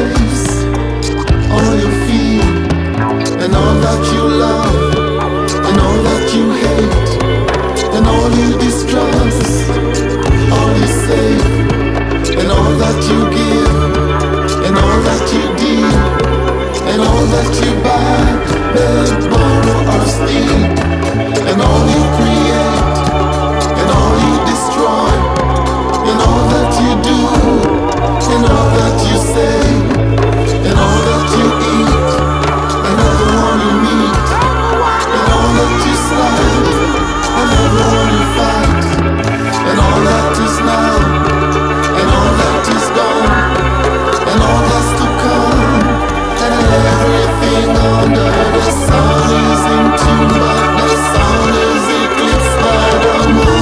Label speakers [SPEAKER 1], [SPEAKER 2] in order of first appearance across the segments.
[SPEAKER 1] face, all you feel, and all that you love, and all that you hate, and all you distrust, all you say, and all that you give, and all that you deal, and all that you buy, beg, borrow or steal, and all you create, and all you destroy, and all that you do, and all that you say, and all that you eat, and everyone you meet, and all that you slide, and everyone you fight, and all that is now, and all that is gone, and all that's to come, and everything under the sun is in tune, but the sun is eclipsed by the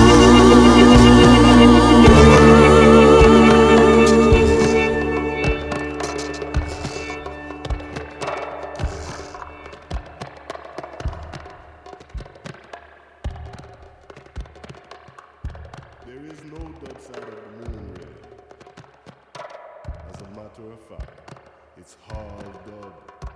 [SPEAKER 1] moon.
[SPEAKER 2] There is no dark side of the moon, really. As a matter of fact, it's hard dub.